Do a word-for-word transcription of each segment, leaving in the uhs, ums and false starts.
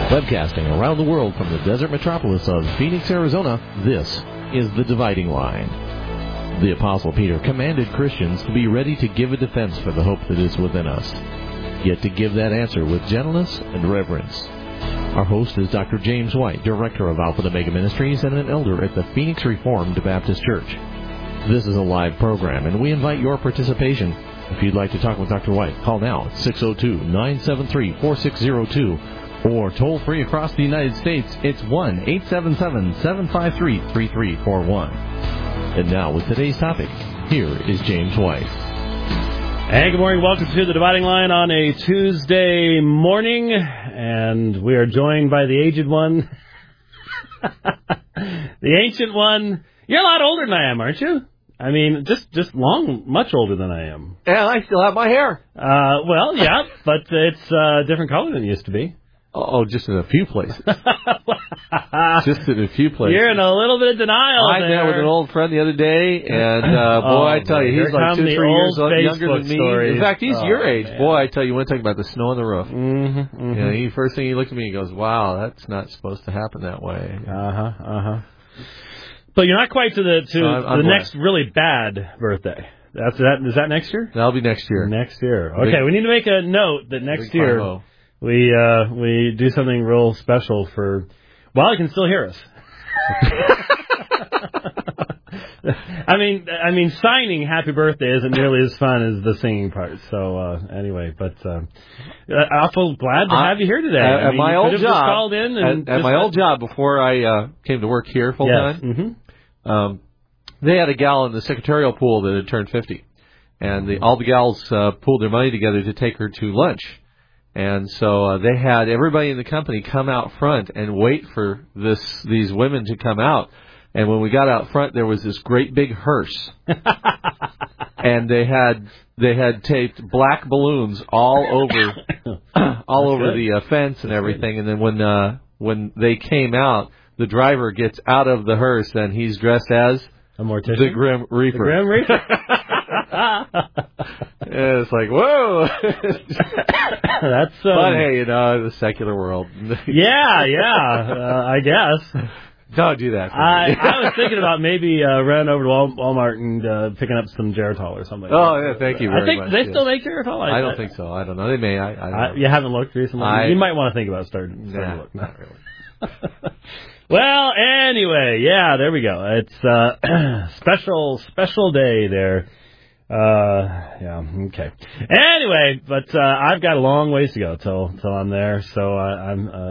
Webcasting around the world from the desert metropolis of Phoenix, Arizona, this is The Dividing Line. The Apostle Peter commanded Christians to be ready to give a defense for the hope that is within us, yet to give that answer with gentleness and reverence. Our host is Doctor James White, Director of Alpha and Omega Ministries and an elder at the Phoenix Reformed Baptist Church. This is a live program, and we invite your participation. If you'd like to talk with Doctor White, call now at six oh two, nine seven three, four six zero two. Or toll-free across the United States, it's one eight seven seven, seven five three, three three four one. And now, with today's topic, here is James White. Hey, good morning. Welcome to The Dividing Line on a Tuesday morning. And we are joined by the aged one, the ancient one. You're a lot older than I am, aren't you? I mean, just just long, much older than I am. Yeah, I still have my hair. Uh, well, yeah, but it's a uh, different color than it used to be. Oh, just in a few places. Just in a few places. You're in a little bit of denial I there. met with an old friend the other day, and uh, boy, oh, I tell you, he's like two, three years Facebook younger than me. Stories. In fact, he's oh, your age. Man. Boy, I tell you, you want to talk about the snow on the roof. Mm-hmm, mm-hmm. You know, he, first thing he looked at me and goes, wow, that's not supposed to happen that way. Uh-huh, uh-huh. But you're not quite to the to so I'm, I'm the glad. next really bad birthday. That's that. Is that next year? That'll be next year. Next year. Okay, big, we need to make a note that next big year five-oh. we uh, we do something real special for. Well, you can still hear us. I mean, I mean, signing "Happy Birthday" isn't nearly as fun as the singing part. So uh, anyway, but uh, awful glad to have you here today. At, I at mean, my you old could have job, just called in and at, at my old job before I uh, came to work here full yes. time. Mm-hmm. Um, they had a gal in the secretarial pool that had turned fifty, and the, all the gals uh, pooled their money together to take her to lunch. And so uh, they had everybody in the company come out front and wait for this these women to come out. And when we got out front, there was this great big hearse, and they had they had taped black balloons all over all over good. the uh, fence and That's everything. good. And then when uh, when they came out, the gets out of the hearse, and he's dressed as a mortician, the Grim Reaper. The Grim Reaper. Yeah, it's like, whoa. That's um, but hey, you know, the secular world. yeah, yeah, uh, I guess. Don't do that. For I, me. I was thinking about maybe uh, running over to Wal- Walmart and uh, picking up some Geritol or something. Oh, yeah, thank you very I think much. they yeah. still make Geritol. I, I don't think so. I don't know. They may. I, I don't I, know. You haven't looked recently? I, you might want to think about starting, starting nah, to look. Not really. Well, anyway, yeah, there we go. It's uh special, special day there. Uh, yeah, okay. Anyway, but uh, I've got a long ways to go till till I'm there. So I, I'm uh,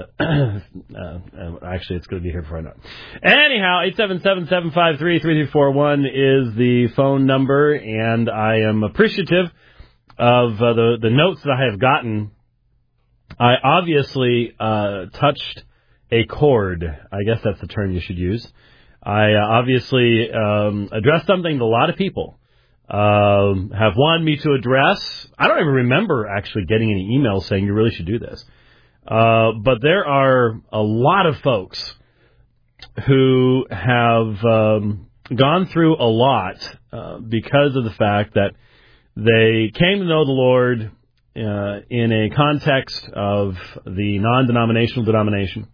uh, actually it's going to be here before I know it. Anyhow, eight seven seven, seven five three, three three four one is the phone number, and I am appreciative of uh, the the notes that I have gotten. I obviously uh, touched a chord. I guess that's the term you should use. I uh, obviously um, addressed something that a lot of people um, have wanted me to address. I don't even remember actually getting any emails saying you really should do this. Uh, but there are a lot of folks who have um, gone through a lot uh, because of the fact that they came to know the Lord uh, in a context of the non-denominational denomination.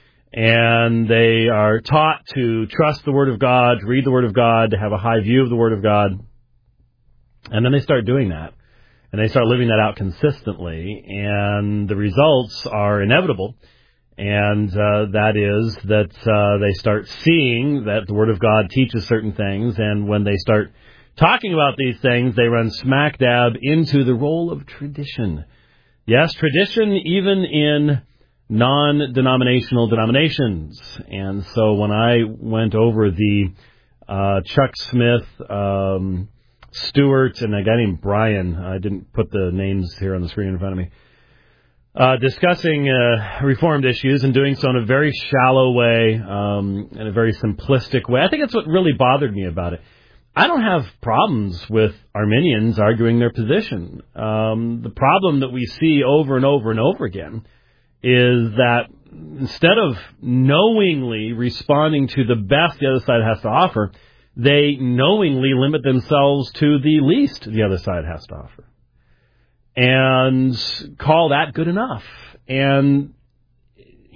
And they are taught to trust the Word of God, to read the Word of God, to have a high view of the Word of God. And then they start doing that. And they start living that out consistently. And the results are inevitable. And uh, that is that uh, they start seeing that the Word of God teaches certain things. And when they start talking about these things, they run smack dab into the role of tradition. Yes, tradition even in non-denominational denominations. And so when I went over the uh, Chuck Smith, um, Stewart, and a guy named Brian, I didn't put the names here on the screen in front of me, uh, discussing uh, Reformed issues and doing so in a very shallow way, um, in a very simplistic way. I think that's what really bothered me about it. I don't have problems with Arminians arguing their position. Um, the problem that we see over and over and over again is that instead of knowingly responding to the best the other side has to offer, they knowingly limit themselves to the least the other side has to offer and call that good enough. And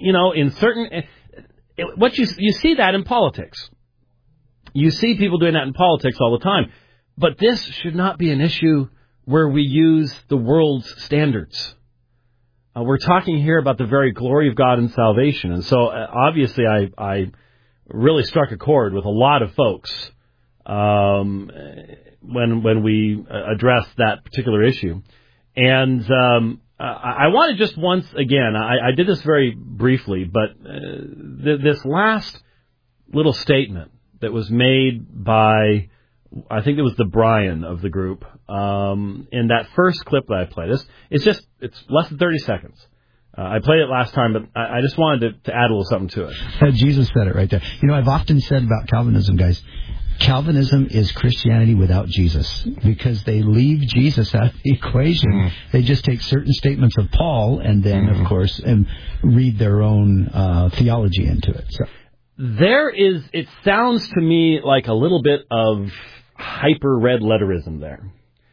you know, in certain, it, what you you see that in politics. You see people doing that in politics all the time. But this should not be an issue where we use the world's standards. Uh, we're talking here about the very glory of God and salvation. And so, uh, obviously, I, I really struck a chord with a lot of folks um, when when we addressed that particular issue. And um, I, I want to just once again, I, I did this very briefly, but uh, th- this last little statement that was made by, I think it was the Brian of the group, um, in that first clip that I played. This it's just it's less than thirty seconds. Uh, I played it last time, but I, I just wanted to, to add a little something to it. Uh, Jesus said it right there. You know, I've often said about Calvinism, guys, Calvinism is Christianity without Jesus, because they leave Jesus out of the equation. Mm-hmm. They just take certain statements of Paul and then, mm-hmm. of course, and read their own uh, theology into it. So. There is, it sounds to me like a little bit of hyper red letterism there.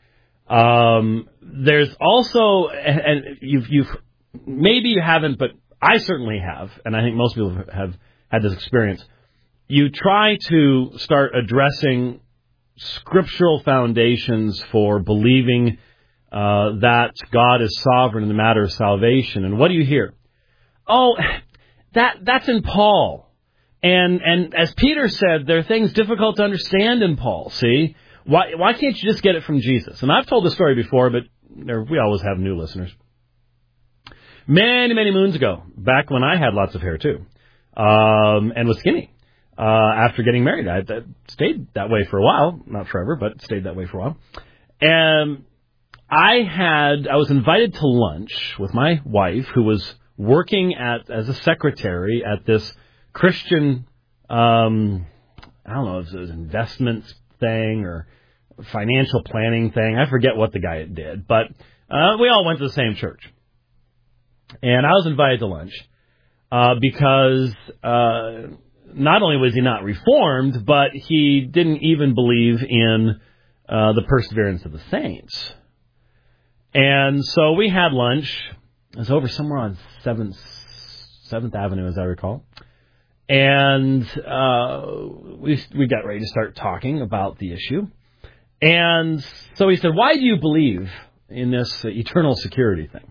Um, there's also, and you've, you've, maybe you haven't, but I certainly have, and I think most people have had this experience. You try to start addressing scriptural foundations for believing uh, that God is sovereign in the matter of salvation, and what do you hear? Oh, that that's in Paul. And and as Peter said, there are things difficult to understand in Paul, see? Why why can't you just get it from Jesus? And I've told the story before, but there, we always have new listeners. Many, many moons ago, back when I had lots of hair too, um, and was skinny, uh, after getting married. I, I stayed that way for a while, not forever, but stayed that way for a while. And I had, I was invited to lunch with my wife, who was working at as a secretary at this Christian, um, I don't know if it was an investments thing or financial planning thing. I forget what the guy did, but uh, we all went to the same church. And I was invited to lunch uh, because uh, not only was he not Reformed, but he didn't even believe in uh, the perseverance of the saints. And so we had lunch. It was over somewhere on seventh, seventh Avenue, as I recall. And uh, we we got ready to start talking about the issue. And so he said, why do you believe in this uh, eternal security thing?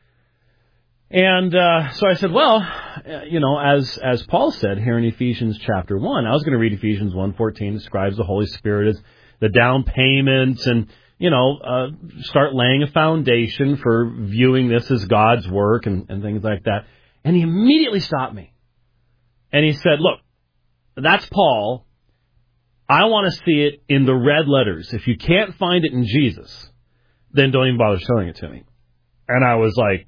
And uh, so I said, well, you know, as as Paul said here in Ephesians chapter one, I was going to read Ephesians one fourteen, describes the Holy Spirit as the down payment and, you know, uh, start laying a foundation for viewing this as God's work and, and things like that. And he immediately stopped me. And he said, look, that's Paul. I want to see it in the red letters. If you can't find it in Jesus, then don't even bother showing it to me. And I was like,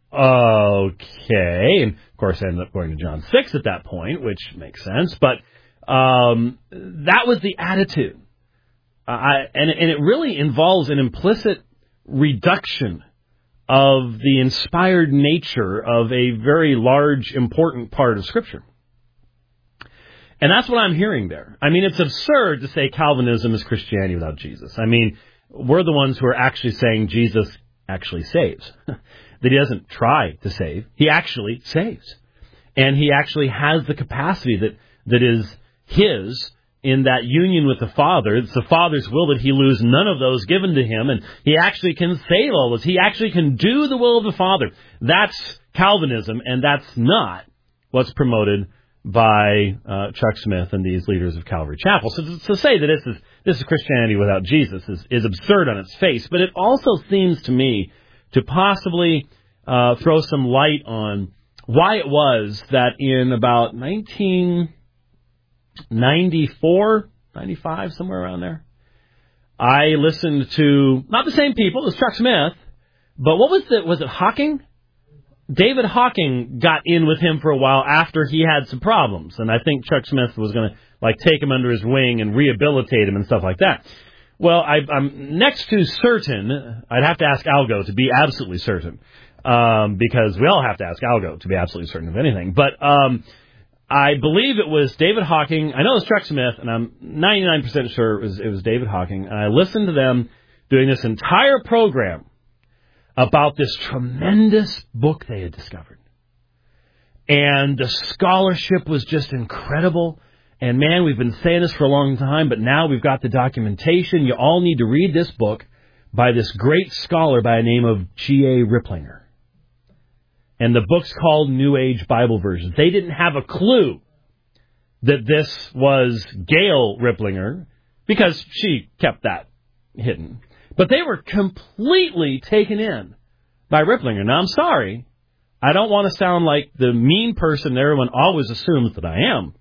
okay. And, of course, I ended up going to John six at that point, which makes sense. But um, that was the attitude. Uh, I, and, and it really involves an implicit reduction of the inspired nature of a very large, important part of Scripture. And that's what I'm hearing there. I mean, it's absurd to say Calvinism is Christianity without Jesus. I mean, we're the ones who are actually saying Jesus actually saves. That he doesn't try to save. He actually saves. And he actually has the capacity that, that is his in that union with the Father. It's the Father's will that he lose none of those given to him. And he actually can save all those. He actually can do the will of the Father. That's Calvinism, and that's not what's promoted by uh, Chuck Smith and these leaders of Calvary Chapel. So to, to say that this is this is Christianity without Jesus is, is absurd on its face. But it also seems to me to possibly uh, throw some light on why it was that in about nineteen ninety-four, ninety-five, somewhere around there, I listened to, not the same people, it was Chuck Smith, but what was it, was it Hawking? David Hawking got in with him for a while after he had some problems, and I think Chuck Smith was going to like take him under his wing and rehabilitate him and stuff like that. Well, I, I'm next to certain, I'd have to ask Algo to be absolutely certain, um, because we all have to ask Algo to be absolutely certain of anything. But um, I believe it was David Hawking. I know it was Chuck Smith, and I'm ninety-nine percent sure it was, it was David Hawking. And I listened to them doing this entire program about this tremendous book they had discovered. And the scholarship was just incredible. And, man, we've been saying this for a long time, but now we've got the documentation. You all need to read this book by this great scholar by the name of G A Ripplinger. And the book's called New Age Bible Versions. They didn't have a clue that this was Gail Ripplinger because she kept that hidden. But they were completely taken in by Ripplinger. Now, I'm sorry. I don't want to sound like the mean person that everyone always assumes that I am.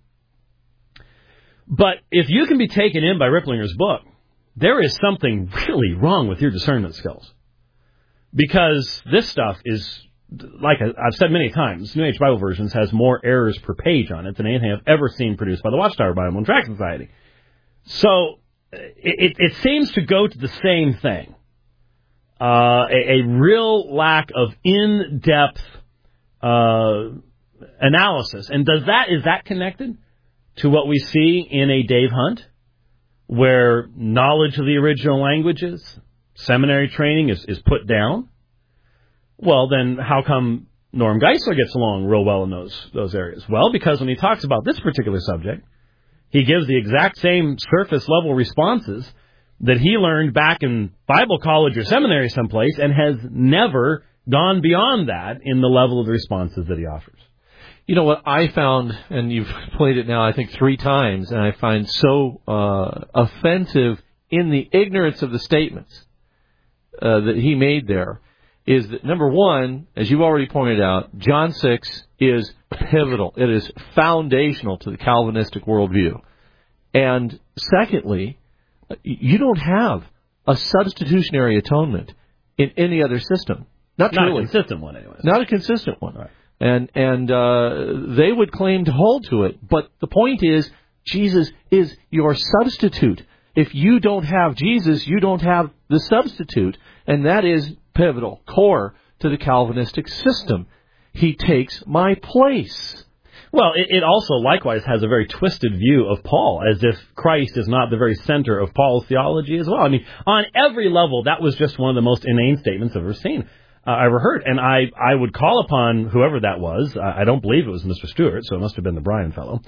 But if you can be taken in by Ripplinger's book, there is something really wrong with your discernment skills. Because this stuff is, like I've said many times, New Age Bible Versions has more errors per page on it than anything I've ever seen produced by the Watchtower Bible and Tract Society. So it, it seems to go to the same thing. Uh, a, a real lack of in-depth uh, analysis. And does that is that connected to what we see in a Dave Hunt, where knowledge of the original languages, seminary training is, is put down? Well, then how come Norm Geisler gets along real well in those those areas? Well, because when he talks about this particular subject, he gives the exact same surface-level responses that he learned back in Bible college or seminary someplace and has never gone beyond that in the level of the responses that he offers. You know what I found, and you've played it now I think three times, and I find so uh, offensive in the ignorance of the statements uh, that he made there, is that, number one, as you've already pointed out, John six is pivotal. It is foundational to the Calvinistic worldview. And secondly, you don't have a substitutionary atonement in any other system. Not, Not truly. a consistent one, anyway. Not a consistent one. Right. And and uh, they would claim to hold to it. But the point is, Jesus is your substitute. If you don't have Jesus, you don't have the substitute. And that is pivotal, core to the Calvinistic system. He takes my place. Well, it, it also likewise has a very twisted view of Paul, as if Christ is not the very center of Paul's theology as well. I mean, on every level, that was just one of the most inane statements I've ever seen. Uh, I ever heard, and I, I would call upon whoever that was, I, I don't believe it was Mister Stewart, so it must have been the Bryan fellow,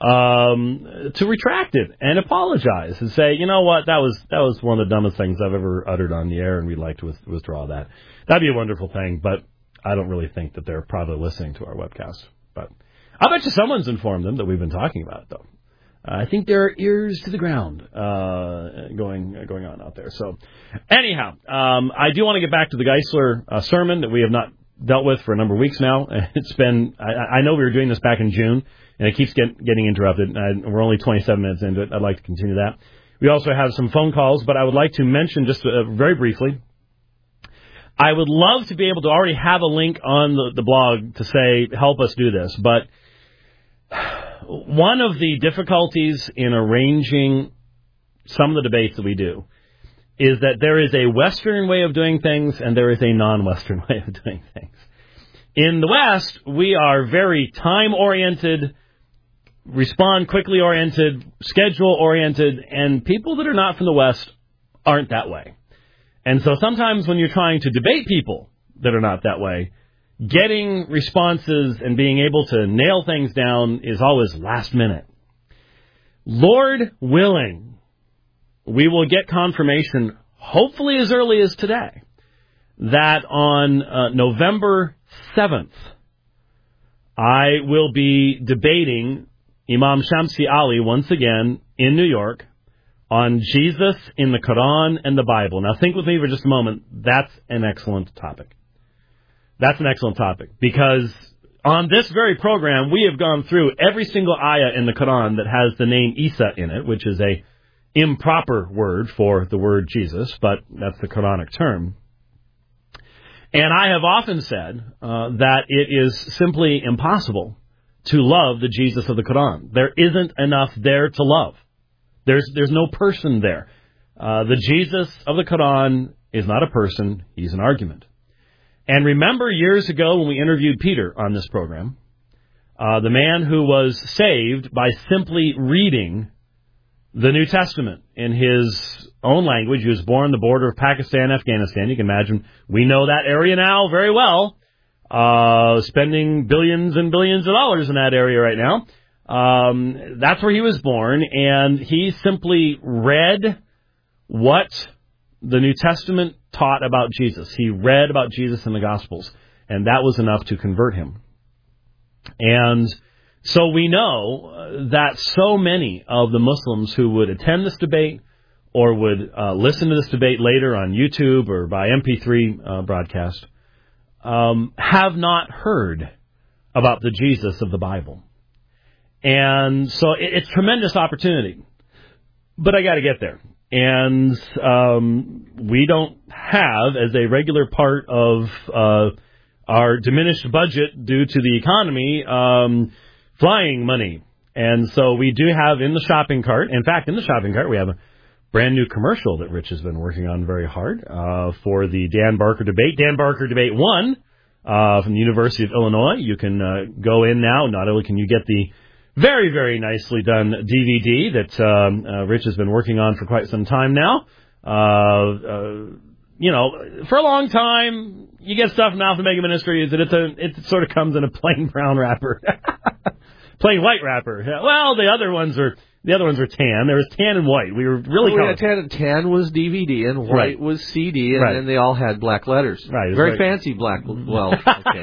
um, to retract it and apologize and say, you know what, that was that was one of the dumbest things I've ever uttered on the air, and we'd like to with, withdraw that. That'd be a wonderful thing, but I don't really think that they're probably listening to our webcast. But I bet you someone's informed them that we've been talking about it, though. I think there are ears to the ground uh, going uh, going on out there. So, anyhow, um, I do want to get back to the Geisler uh, sermon that we have not dealt with for a number of weeks now. It's been, I, I know we were doing this back in June, and it keeps get, getting interrupted. And we're only twenty-seven minutes into it. I'd like to continue that. We also have some phone calls, but I would like to mention just uh, very briefly, I would love to be able to already have a link on the, the blog to say, help us do this, but one of the difficulties in arranging some of the debates that we do is that there is a Western way of doing things and there is a non-Western way of doing things. In the West, we are very time-oriented, respond-quickly-oriented, schedule-oriented, and people that are not from the West aren't that way. And so sometimes when you're trying to debate people that are not that way, getting responses and being able to nail things down is always last minute. Lord willing, we will get confirmation, hopefully as early as today, that on uh, November seventh, I will be debating Imam Shamsi Ali once again in New York on Jesus in the Quran and the Bible. Now think with me for just a moment. That's an excellent topic. That's an excellent topic, because on this very program, we have gone through every single ayah in the Quran that has the name Isa in it, which is a improper word for the word Jesus, but that's the Quranic term. And I have often said uh, that it is simply impossible to love the Jesus of the Quran. There isn't enough there to love. There's there's no person there. Uh, the Jesus of the Quran is not a person, he's an argument. And remember years ago when we interviewed Peter on this program, uh, the man who was saved by simply reading the New Testament in his own language. He was born on the border of Pakistan, Afghanistan. You can imagine we know that area now very well. uh, spending billions and billions of dollars in that area right now. Um, that's where he was born, and he simply read what the New Testament taught about Jesus. He read about Jesus in the Gospels, and that was enough to convert him. And so we know that so many of the Muslims who would attend this debate or would uh, listen to this debate later on YouTube or by M P three uh, broadcast um, have not heard about the Jesus of the Bible. And so it, it's tremendous opportunity. But I got to get there. And um, we don't have, as a regular part of uh, our diminished budget due to the economy, um, flying money. And so we do have in the shopping cart, in fact, in the shopping cart, we have a brand new commercial that Rich has been working on very hard uh, for the Dan Barker debate. Dan Barker debate one uh, from the University of Illinois. You can uh, go in now. Not only can you get the very, very nicely done D V D that um, uh, Rich has been working on for quite some time now. Uh, uh, you know, for a long time, you get stuff from Alpha Mega Ministries that it's a, it sort of comes in a plain brown wrapper. Plain white wrapper. Well, the other ones are the other ones are tan. There was tan and white. We were really well, we had tan, tan was D V D and white right. was C D, and right. then they all had black letters. Right. Very right. fancy black. Well, okay.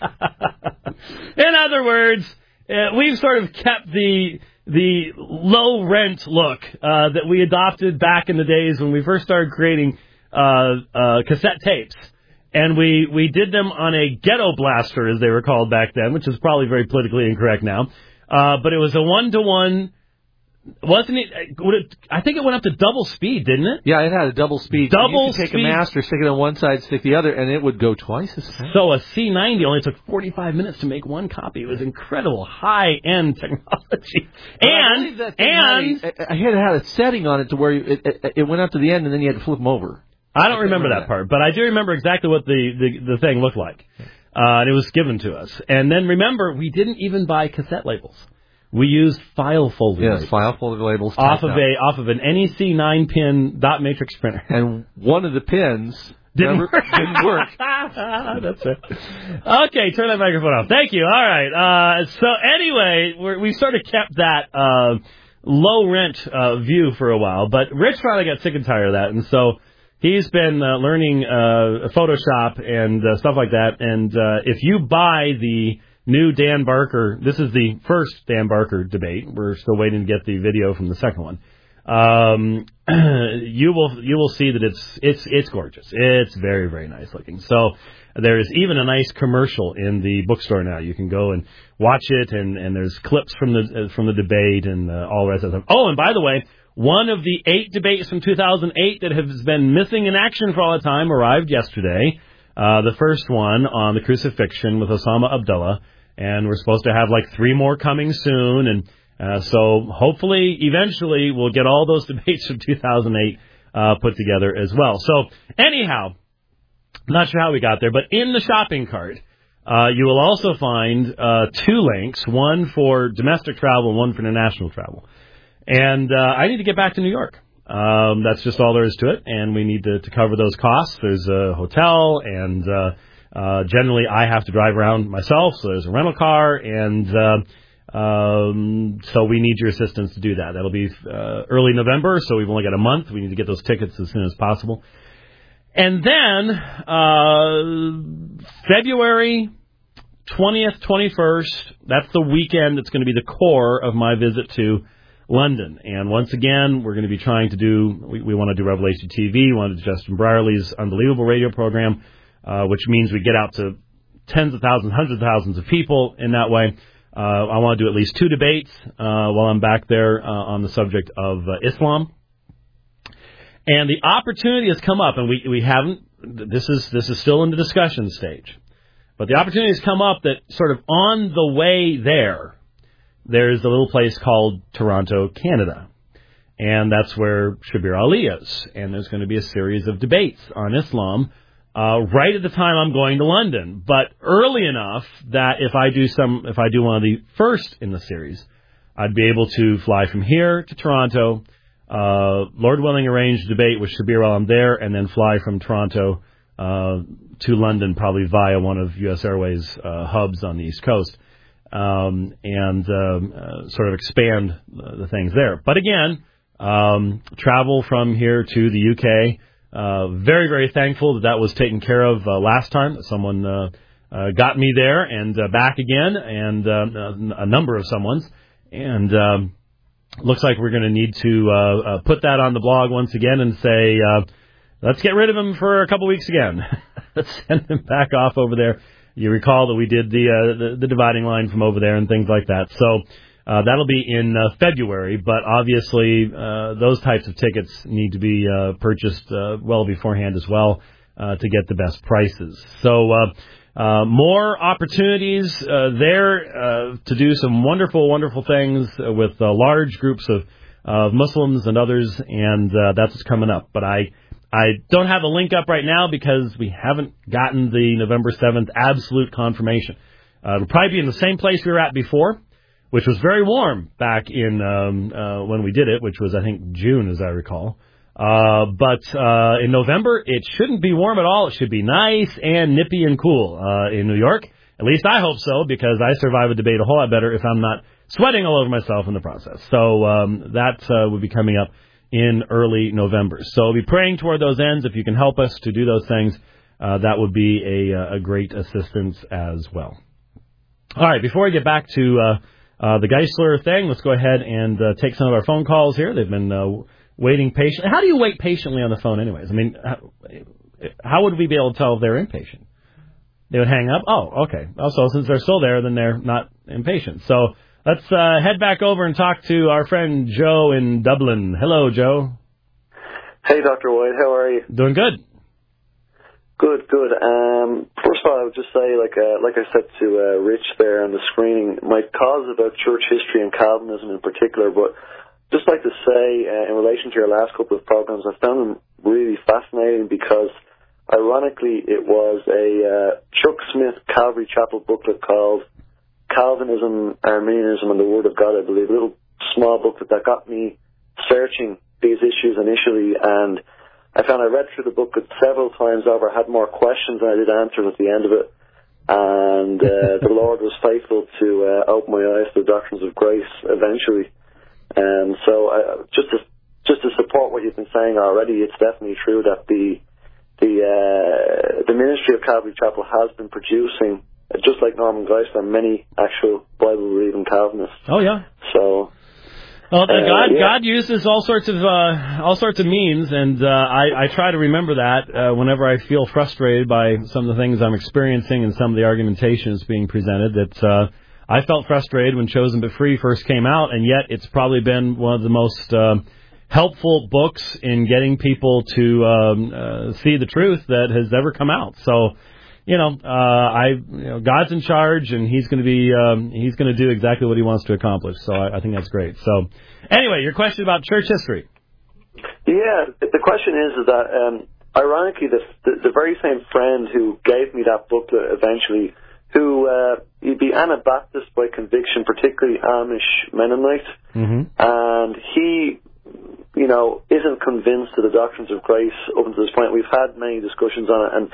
In other words, uh, we've sort of kept the the low rent look uh, that we adopted back in the days when we first started creating uh, uh, cassette tapes. And we, we did them on a ghetto blaster, as they were called back then, which is probably very politically incorrect now. Uh, but it was a one-to-one, wasn't it, would it? I think it went up to double speed, didn't it? Yeah, it had a double speed. Double you could take speed. a master, stick it on one side, stick the other, and it would go twice as fast. So a C ninety only took forty-five minutes to make one copy. It was incredible, high-end technology. But and, I and... had a, I had had a setting on it to where it, it, it went up to the end, and then you had to flip them over. I don't remember that part, but I do remember exactly what the, the, the thing looked like. Uh, and it was given to us. And then remember, we didn't even buy cassette labels. We used file folder yes, labels. file folder labels. Off of, a, off of an N E C nine pin dot matrix printer. And one of the pins didn't never, work. didn't work. That's it. Okay, turn that microphone off. Thank you. All right. Uh, so anyway, we're, we sort of kept that uh, low rent uh, view for a while. But Rich finally got sick and tired of that. And so he's been uh, learning uh, Photoshop and uh, stuff like that. And uh, if you buy the new Dan Barker, this is the first Dan Barker debate. We're still waiting to get the video from the second one. Um, you will you will see that it's it's it's gorgeous. It's very, very nice looking. So there is even a nice commercial in the bookstore now. You can go and watch it, and, and there's clips from the uh, from the debate and uh, all the rest of them. Oh, and by the way, one of the eight debates from two thousand eight that has been missing in action for all the time arrived yesterday. Uh, the first one on the crucifixion with Osama Abdullah. And we're supposed to have like three more coming soon. And uh, so hopefully, eventually, we'll get all those debates from two thousand eight uh, put together as well. So anyhow, not sure how we got there, but in the shopping cart, uh, you will also find uh, two links, one for domestic travel and one for international travel. And uh, I need to get back to New York. Um, that's just all there is to it. And we need to, to cover those costs. There's a hotel, and uh, uh, generally I have to drive around myself. So there's a rental car. And uh, um, so we need your assistance to do that. That'll be uh, early November. So we've only got a month. We need to get those tickets as soon as possible. And then uh, February twentieth, twenty-first, that's the weekend that's going to be the core of my visit to London. And once again, we're going to be trying to do, we, we want to do Revelation T V, we want to do Justin Brierley's unbelievable radio program, uh, which means we get out to tens of thousands, hundreds of thousands of people in that way. Uh, I want to do at least two debates uh, while I'm back there uh, on the subject of uh, Islam. And the opportunity has come up, and we, we haven't, this is, this is still in the discussion stage, but the opportunity has come up that sort of on the way there, there's a little place called Toronto, Canada. And that's where Shabir Ali is. And there's going to be a series of debates on Islam uh, right at the time I'm going to London. But early enough that if I do some, if I do one of the first in the series, I'd be able to fly from here to Toronto, uh, Lord willing, arrange a debate with Shabir while I'm there, and then fly from Toronto uh, to London, probably via one of U S Airways uh, hubs on the East Coast, um, and um, uh, sort of expand the, the things there. But again, um, travel from here to the U K. Uh, very, very thankful that that was taken care of uh, last time. Someone uh, uh, got me there and uh, back again, and uh, a number of someone's. And um, looks like we're going to need to uh, uh, put that on the blog once again and say, uh, let's get rid of him for a couple weeks again. Let's send him back off over there. You recall that we did the, uh, the the dividing line from over there and things like that. So uh, that'll be in uh, February, but obviously uh, those types of tickets need to be uh, purchased uh, well beforehand as well uh, to get the best prices. So uh, uh, more opportunities uh, there uh, to do some wonderful, wonderful things with uh, large groups of, of Muslims and others, and uh, that's what's coming up. But I I don't have a link up right now because we haven't gotten the November seventh absolute confirmation. Uh, it'll probably be in the same place we were at before, which was very warm back in um, uh, when we did it, which was, I think, June, as I recall. Uh, but uh, in November, it shouldn't be warm at all. It should be nice and nippy and cool uh, in New York. At least I hope so, because I survive a debate a whole lot better if I'm not sweating all over myself in the process. So um, that uh, will be coming up in early November. So be praying toward those ends. If you can help us to do those things, uh, that would be a, a great assistance as well. All right, before we get back to uh, uh, the Geisler thing, let's go ahead and uh, take some of our phone calls here. They've been uh, waiting patiently. How do you wait patiently on the phone anyways? I mean, how, how would we be able to tell if they're impatient? They would hang up? Oh, okay. Also, since they're still there, then they're not impatient. So let's uh, head back over and talk to our friend Joe in Dublin. Hello, Joe. Hey, Doctor White. How are you? Doing good. Good, good. Um, first of all, I would just say, like uh, like I said to uh, Rich there on the screening, my cause about church history and Calvinism in particular, but just like to say, uh, in relation to your last couple of programs, I found them really fascinating because, ironically, it was a uh, Chuck Smith Calvary Chapel booklet called Calvinism, Arminianism, and the Word of God, I believe, a little small booklet that got me searching these issues initially, and I found I read through the booklet several times over, had more questions than I did answers at the end of it, and uh, the Lord was faithful to uh, open my eyes to the doctrines of grace eventually. And so uh, just to just to support what you've been saying already, it's definitely true that the the uh, the ministry of Calvary Chapel has been producing, just like Norman Geisler, many actual Bible-believing Calvinists. Oh yeah. So, well, uh, God yeah. God uses all sorts of uh, all sorts of means, and uh, I, I try to remember that uh, whenever I feel frustrated by some of the things I'm experiencing and some of the argumentation that's being presented. That uh, I felt frustrated when Chosen But Free first came out, and yet it's probably been one of the most uh, helpful books in getting people to um, uh, see the truth that has ever come out. So, you know, uh, I, you know, God's in charge, and He's going to be, um, He's going to do exactly what He wants to accomplish. So I, I think that's great. So, anyway, your question about church history. Yeah, the question is, is that, um, ironically, the, the the very same friend who gave me that booklet eventually, who uh, he'd be Anabaptist by conviction, particularly Amish Mennonite, mm-hmm. and he, you know, isn't convinced of the doctrines of grace up until this point. We've had many discussions on it, and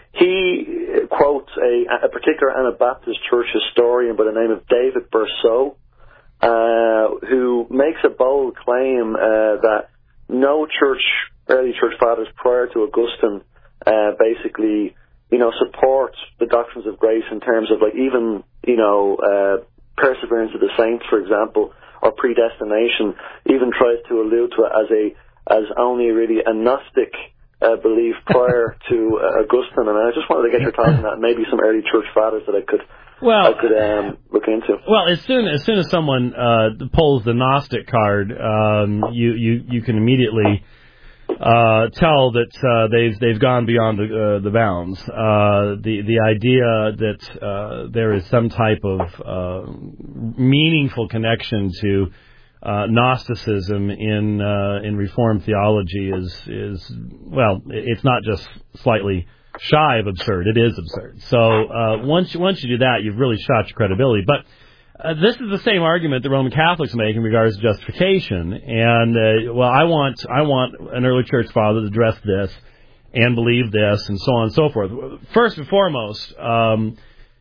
he quotes a, a particular Anabaptist church historian by the name of David Berceau, uh, who makes a bold claim uh, that no church, early church fathers prior to Augustine, uh, basically, you know, support the doctrines of grace in terms of, like, even, you know, uh, perseverance of the saints, for example, or predestination, even tries to allude to it as a as only really a Gnostic uh, belief prior to uh, Augustine. And I just wanted to get your thoughts on that, and maybe some early church fathers that I could well I could um, look into. Well, as soon as soon as someone uh, pulls the Gnostic card, um, you you you can immediately Uh, tell that uh, they've they've gone beyond the uh, the bounds. Uh, the the idea that uh, there is some type of uh, meaningful connection to uh, Gnosticism in uh, in Reformed theology is is well, it's not just slightly shy of absurd. It is absurd. So uh, once once you do that, you've really shot your credibility. But Uh, this is the same argument that Roman Catholics make in regards to justification. And, uh, well, I want I want an early church father to address this. and believe this, and so on and so forth. First and foremost, um,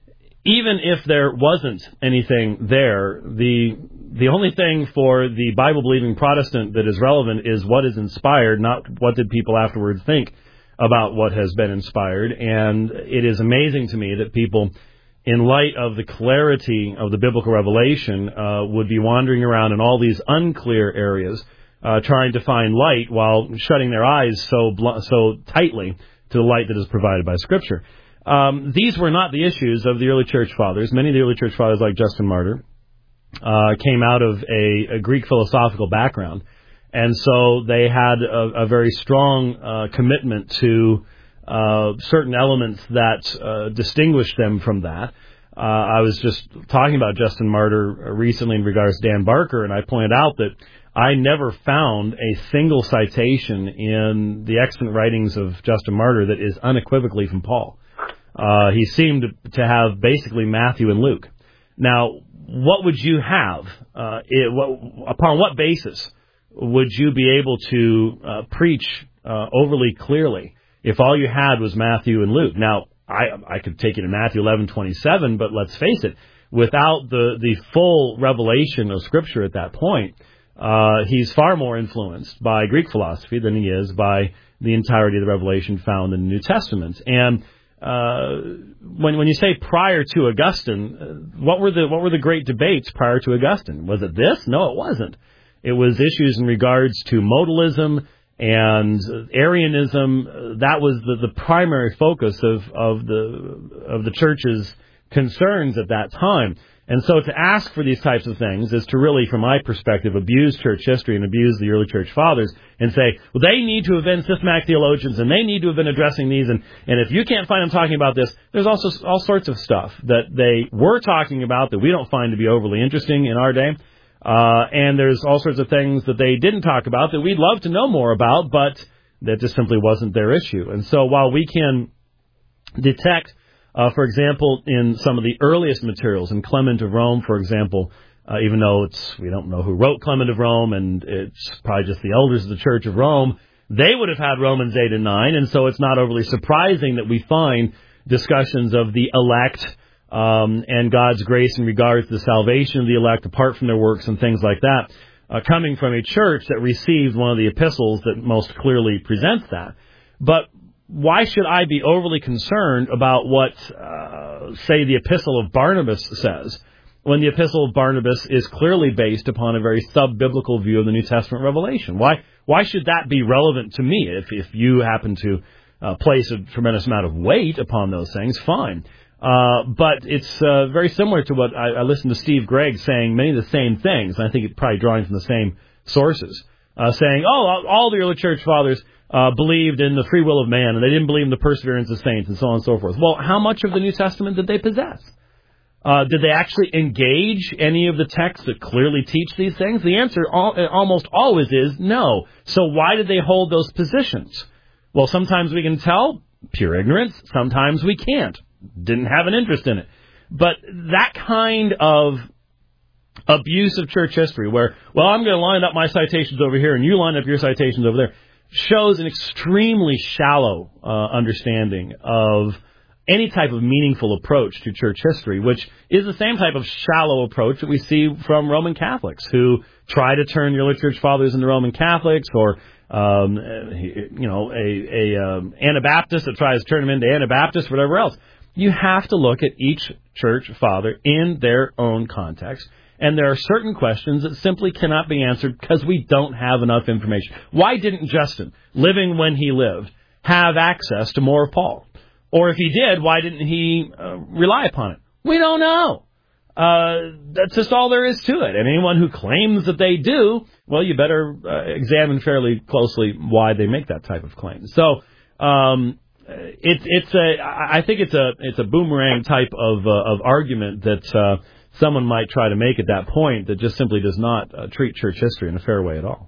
even if there wasn't anything there, the the only thing for the Bible-believing Protestant that is relevant is what is inspired, not what did people afterwards think about what has been inspired. And it is amazing to me that people, in light of the clarity of the biblical revelation, uh, would be wandering around in all these unclear areas, uh, trying to find light while shutting their eyes so bl- so tightly to the light that is provided by Scripture. Um, these were not the issues of the early church fathers. Many of the early church fathers, like Justin Martyr, uh, came out of a, a Greek philosophical background. And so they had a, a very strong uh, commitment to uh, certain elements that uh, distinguished them from that. Uh, I was just talking about Justin Martyr recently in regards to Dan Barker, and I pointed out that I never found a single citation in the excellent writings of Justin Martyr that is unequivocally from Paul. Uh, he seemed to have basically Matthew and Luke. Now, what would you have? Uh, it, what, upon what basis would you be able to uh, preach uh, overly clearly if all you had was Matthew and Luke? Now, I, I could take you to Matthew eleven twenty-seven, but let's face it, without the, the full revelation of Scripture at that point, uh, he's far more influenced by Greek philosophy than he is by the entirety of the revelation found in the New Testament. And uh, when when you say prior to Augustine, uh, what were the what were the great debates prior to Augustine? Was it this? No, it wasn't. It was issues in regards to modalism and Arianism. That was the, the primary focus of, of the of the church's concerns at that time. And so to ask for these types of things is to really, from my perspective, abuse church history and abuse the early church fathers and say, well, they need to have been systematic theologians and they need to have been addressing these. And, and if you can't find them talking about this, there's also all sorts of stuff that they were talking about that we don't find to be overly interesting in our day. Uh, and there's all sorts of things that they didn't talk about that we'd love to know more about, but that just simply wasn't their issue. And so while we can detect, uh, for example, in some of the earliest materials, in Clement of Rome, for example, uh, even though it's we don't know who wrote Clement of Rome, and it's probably just the elders of the Church of Rome, they would have had Romans eight and nine, and so it's not overly surprising that we find discussions of the elect, Um, and God's grace in regards to the salvation of the elect apart from their works and things like that, uh, coming from a church that received one of the epistles that most clearly presents that. But why should I be overly concerned about what, uh, say, the epistle of Barnabas says, when the epistle of Barnabas is clearly based upon a very sub-biblical view of the New Testament revelation? Why why should that be relevant to me? If, if you happen to uh, place a tremendous amount of weight upon those things, fine. Uh, but it's uh, very similar to what I, I listened to Steve Gregg saying many of the same things, and I think it's probably drawing from the same sources, uh, saying, oh, all, all the early church fathers uh, believed in the free will of man, and they didn't believe in the perseverance of saints, and so on and so forth. Well, how much of the New Testament did they possess? Uh, did they actually engage any of the texts that clearly teach these things? The answer all, almost always is no. So why did they hold those positions? Well, sometimes we can tell, pure ignorance. Sometimes we can't. Didn't have an interest in it. But that kind of abuse of church history where, well, I'm going to line up my citations over here and you line up your citations over there, shows an extremely shallow uh, understanding of any type of meaningful approach to church history, which is the same type of shallow approach that we see from Roman Catholics who try to turn the early church fathers into Roman Catholics, or um, you know, a, a um, Anabaptist that tries to turn them into Anabaptists, whatever else. You have to look at each church father in their own context, and there are certain questions that simply cannot be answered because we don't have enough information. Why didn't Justin, living when he lived, have access to more of Paul? Or if he did, why didn't he uh, rely upon it? We don't know. Uh, that's just all there is to it. And anyone who claims that they do, well, you better uh, examine fairly closely why they make that type of claim. So, um, It's it's a I think it's a it's a boomerang type of uh, of argument that uh, someone might try to make at that point that just simply does not uh, treat church history in a fair way at all.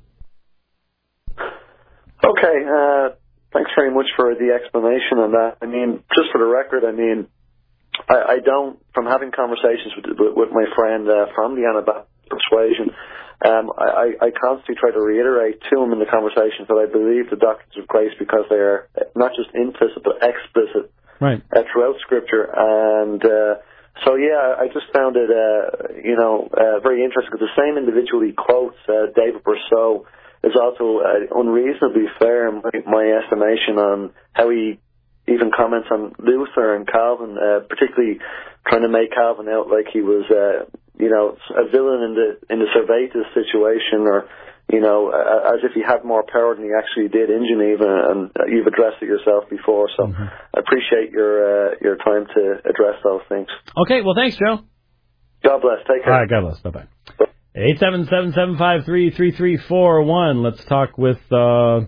Okay, uh, thanks very much for the explanation on that. I mean, just for the record, I mean, I, I don't, from having conversations with with, with my friend uh, from the Anabaptist persuasion, Um, I, I constantly try to reiterate to him in the conversations that I believe the doctrines of grace because they are not just implicit but explicit right. uh, throughout Scripture. And uh, so, yeah, I just found it, uh, you know, uh, very interesting because the same individual he quotes, uh, David Berceau, is also uh, unreasonably fair in my, my estimation on how he even comments on Luther and Calvin, uh, particularly trying to make Calvin out like he was, uh, you know, a villain in the in the Servetus situation, or you know, uh, as if he had more power than he actually did in Geneva. And you've addressed it yourself before, so mm-hmm. I appreciate your uh, your time to address those things. Okay, well, thanks, Joe. God bless. Take care. All right, God bless. Bye bye. Eight seven seven seven five three three three four one. Let's talk with. Uh,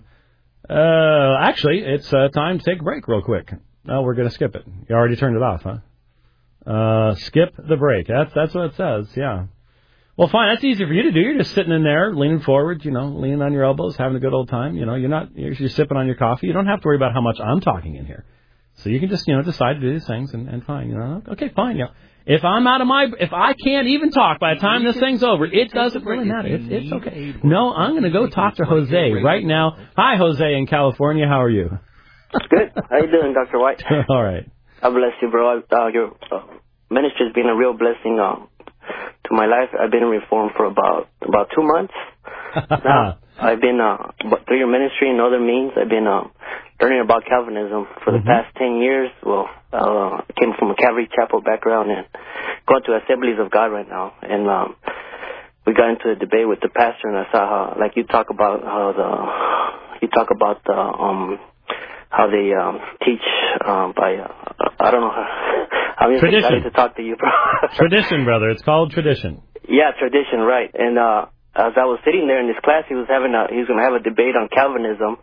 Uh, actually, it's uh, time to take a break real quick. No, we're going to skip it. You already turned it off, huh? Uh, skip the break. That's that's what it says, yeah. Well, fine. That's easy for you to do. You're just sitting in there, leaning forward, you know, leaning on your elbows, having a good old time. You know, you're not, you're, you're sipping on your coffee. You don't have to worry about how much I'm talking in here. So you can just, you know, decide to do these things and, and fine, you know. Okay, fine, you know. If I'm out of my, if I can't even talk by the time this thing's over, it doesn't really matter. It's, it's okay. No, I'm going to go talk to Jose right now. Hi, Jose in California. How are you? Good. How you doing, Doctor White? All right. God bless you, bro. Uh, your uh, ministry has been a real blessing uh, to my life. I've been in Reform for about about two months now. I've been uh, through your ministry and other means. I've been uh, learning about Calvinism for the mm-hmm. past ten years. Well, uh, I came from a Calvary Chapel background and going to Assemblies of God right now. And um, we got into a debate with the pastor, and I saw how, like you talk about how the you talk about the um, how they um, teach um, by uh, I don't know. How, I'm just tradition. excited to talk to you, bro. Tradition, brother. It's called tradition. Yeah, tradition, right. And uh, as I was sitting there in this class, he was having a, he was going to have a debate on Calvinism.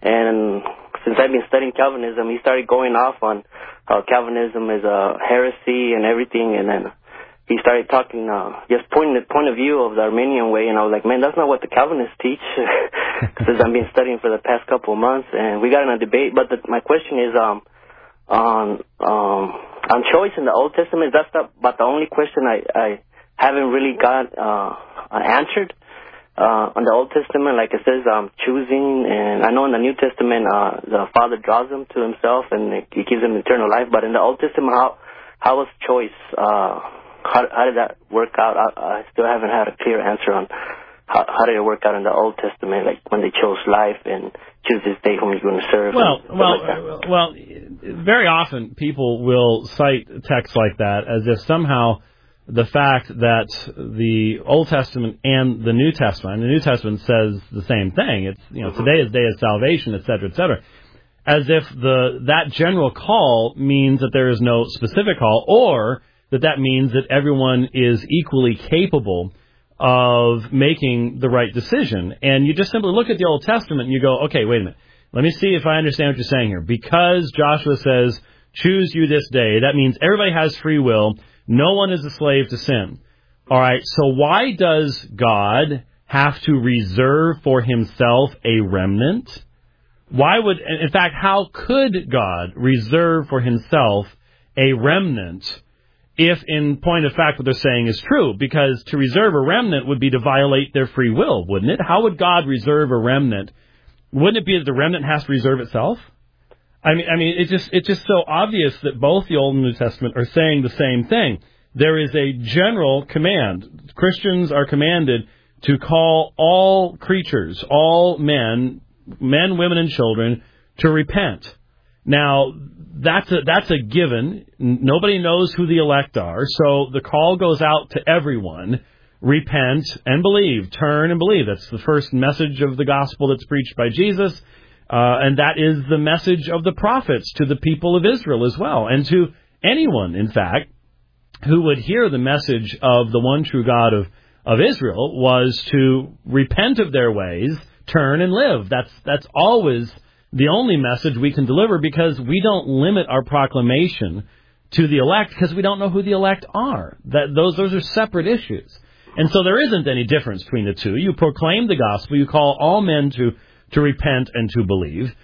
And since I've been studying Calvinism, he started going off on how Calvinism is a heresy and everything. And then he started talking, uh, just pointing the point of view of the Arminian way. And I was like, man, that's not what the Calvinists teach. Since I've been studying for the past couple of months. And we got in a debate. But the, my question is, um, on, um, on choice in the Old Testament, that's the, about the only question I, I haven't really got, uh, answered. Uh, on the Old Testament, like it says, um, choosing, and I know in the New Testament, uh, the Father draws them to Himself and He gives them eternal life. But in the Old Testament, how how was choice? Uh, how how did that work out? I, I still haven't had a clear answer on how how did it work out in the Old Testament, like when they chose life and choose this day whom you're going to serve. Well, well, like well. Very often, people will cite texts like that as if somehow the fact that the Old Testament and the New Testament, and the New Testament says the same thing. It's, you know, today is day of salvation, et cetera, et cetera. As if the that general call means that there is no specific call, or that that means that everyone is equally capable of making the right decision. And you just simply look at the Old Testament and you go, okay, wait a minute. Let me see if I understand what you're saying here. Because Joshua says, choose you this day, that means everybody has free will. No one is a slave to sin. All right, so why does God have to reserve for Himself a remnant? Why would, in fact, how could God reserve for Himself a remnant if, in point of fact, what they're saying is true? Because to reserve a remnant would be to violate their free will, wouldn't it? How would God reserve a remnant? Wouldn't it be that the remnant has to reserve itself? I mean, I mean, it's just it's just so obvious that both the Old and New Testament are saying the same thing. There is a general command. Christians are commanded to call all creatures, all men, men, women, and children, to repent. Now, that's a, that's a given. Nobody knows who the elect are, so the call goes out to everyone. Repent and believe. Turn and believe. That's the first message of the gospel that's preached by Jesus. Uh, and that is the message of the prophets to the people of Israel as well. And to anyone, in fact, who would hear the message of the one true God of, of Israel was to repent of their ways, turn and live. That's that's always the only message we can deliver, because we don't limit our proclamation to the elect because we don't know who the elect are. That those those are separate issues. And so there isn't any difference between the two. You proclaim the gospel, you call all men to to repent and to believe.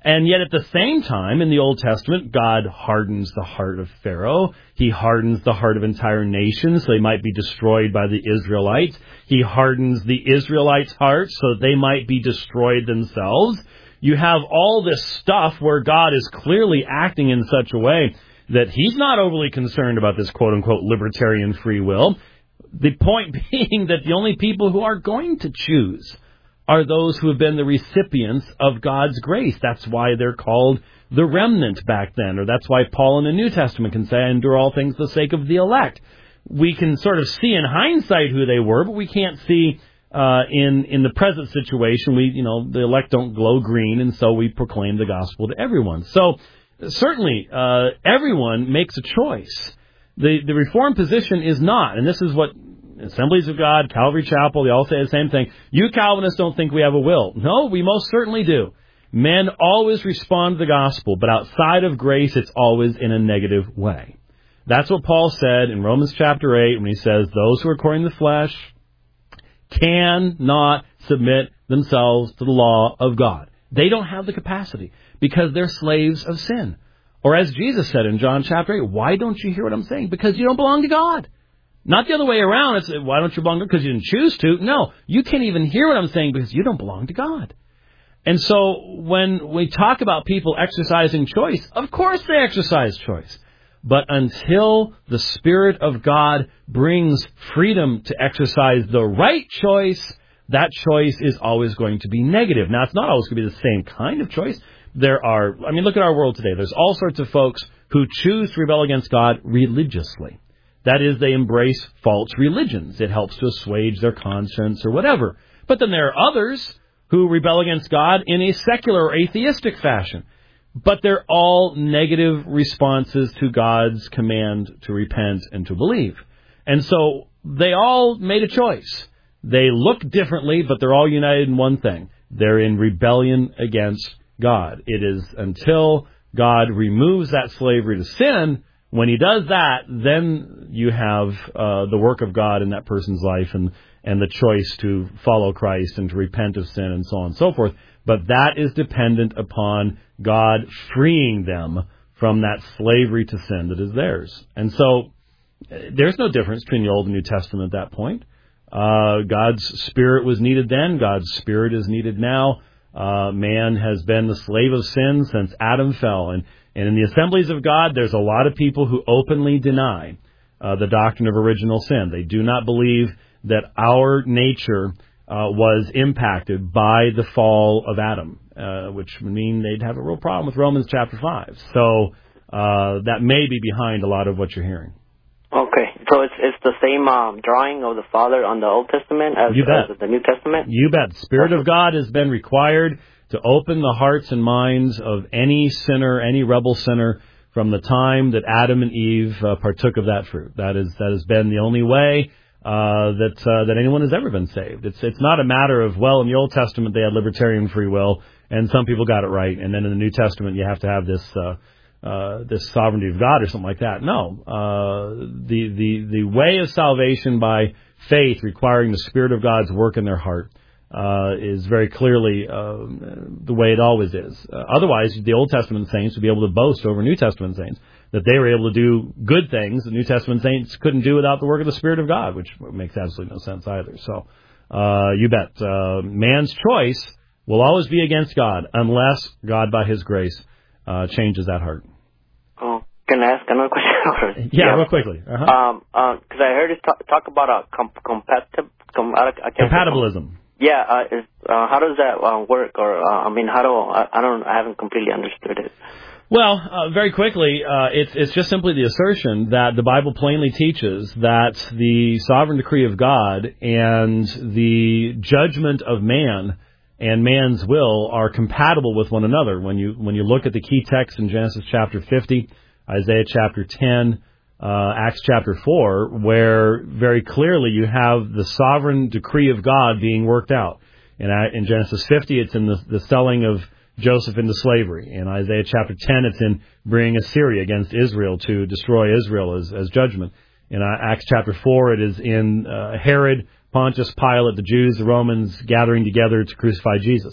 And yet at the same time, in the Old Testament, God hardens the heart of Pharaoh. He hardens the heart of entire nations so they might be destroyed by the Israelites. He hardens the Israelites' hearts so that they might be destroyed themselves. You have all this stuff where God is clearly acting in such a way that he's not overly concerned about this quote-unquote libertarian free will. The point being that the only people who are going to choose are those who have been the recipients of God's grace. That's why they're called the remnant back then, or that's why Paul in the New Testament can say, I endure all things for the sake of the elect. We can sort of see in hindsight who they were, but we can't see uh, in in the present situation. We, you know, the elect don't glow green, and so we proclaim the gospel to everyone. So certainly, uh, everyone makes a choice. The the Reformed position is not, and this is what Assemblies of God, Calvary Chapel, they all say the same thing. You Calvinists don't think we have a will. No, we most certainly do. Men always respond to the gospel, but outside of grace, it's always in a negative way. That's what Paul said in Romans chapter eight when he says, those who are according to the flesh cannot submit themselves to the law of God. They don't have the capacity because they're slaves of sin. Or as Jesus said in John chapter eight, why don't you hear what I'm saying? Because you don't belong to God. Not the other way around. It's why don't you belong to God? Because you didn't choose to. No, you can't even hear what I'm saying because you don't belong to God. And so when we talk about people exercising choice, of course they exercise choice. But until the Spirit of God brings freedom to exercise the right choice, that choice is always going to be negative. Now, it's not always going to be the same kind of choice. There are, I mean, look at our world today. There's all sorts of folks who choose to rebel against God religiously. That is, they embrace false religions. It helps to assuage their conscience or whatever. But then there are others who rebel against God in a secular or atheistic fashion. But they're all negative responses to God's command to repent and to believe. And so they all made a choice. They look differently, but they're all united in one thing. They're in rebellion against God. It is until God removes that slavery to sin. When he does that, then you have uh, the work of God in that person's life and, and the choice to follow Christ and to repent of sin and so on and so forth. But that is dependent upon God freeing them from that slavery to sin that is theirs. And so there's no difference between the Old and New Testament at that point. Uh, God's Spirit was needed then. God's Spirit is needed now. Uh, man has been the slave of sin since Adam fell. And And in the Assemblies of God, there's a lot of people who openly deny uh, the doctrine of original sin. They do not believe that our nature uh, was impacted by the fall of Adam, uh, which would mean they'd have a real problem with Romans chapter five. So uh, that may be behind a lot of what you're hearing. Okay, so it's it's the same um, drawing of the Father on the Old Testament as, you bet. as the New Testament? You bet. The Spirit of God has been required to open the hearts and minds of any sinner, any rebel sinner, from the time that Adam and Eve uh, partook of that fruit. That is that has been the only way uh, that uh, that anyone has ever been saved. It's it's not a matter of, well, in the Old Testament they had libertarian free will, and some people got it right, and then in the New Testament you have to have this uh, uh, this sovereignty of God or something like that. No, uh, the the the way of salvation by faith, requiring the Spirit of God's work in their heart, Uh, is very clearly uh, the way it always is. Uh, otherwise, the Old Testament saints would be able to boast over New Testament saints that they were able to do good things that New Testament saints couldn't do without the work of the Spirit of God, which makes absolutely no sense either. So, uh, you bet. Uh, man's choice will always be against God unless God, by His grace, uh, changes that heart. Oh, can I ask another question? yeah, yeah, real quickly. Uh-huh. Um, because uh, I heard it talk, talk about a comp- compatib- com- I, I compatibilism. Yeah, uh, is, uh, how does that uh, work? Or uh, I mean, how do I, I don't? I haven't completely understood it. Well, uh, very quickly, uh, it's it's just simply the assertion that the Bible plainly teaches that the sovereign decree of God and the judgment of man and man's will are compatible with one another. When you when you look at the key texts in Genesis chapter fifty, Isaiah chapter ten, Uh, Acts chapter four, where very clearly you have the sovereign decree of God being worked out. In, in Genesis fifty, it's in the, the selling of Joseph into slavery. In Isaiah chapter ten, it's in bringing Assyria against Israel to destroy Israel as, as judgment. In uh, Acts chapter four, it is in uh, Herod, Pontius Pilate, the Jews, the Romans gathering together to crucify Jesus.